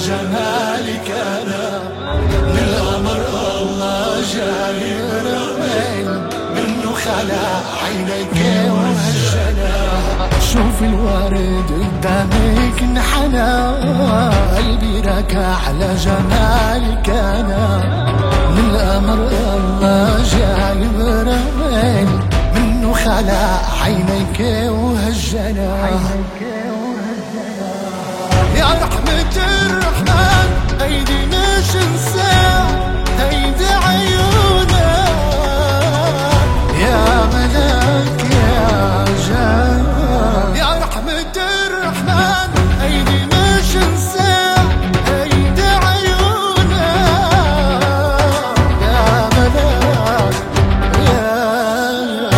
جمالك أنا من القمر الله جاير منه خلق عينيك وهالجنى. شوف الورد قدامك انحنى قلبي ركع على جمالك أنا من القمر الله جاير منه خلق عينيك وهالجنى. يا رحمة الرحمن هيدي مش انسان هيدي عيونك يا ملاك يا جان. يا رحمة الرحمن هيدي مش انسان هيدي عيونك يا ملاك يا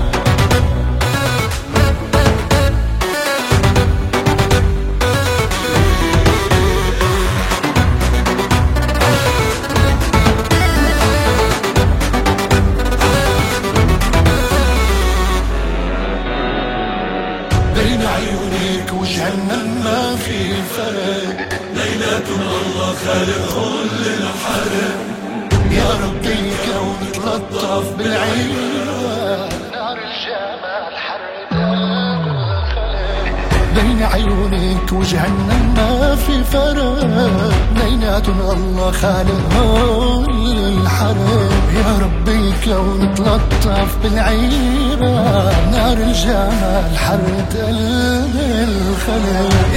بين عيونك وجهنم ما في فرق ليلة الله خالقهم للحرق. يا ربي كون تلطف بالعيون نار الجمال حرق بين عيونك وجهنم ما في فرق ليلة الله خالقهم للحرق. يا ربي كون تلطف بالعيون نار الجمال حرق الخلق.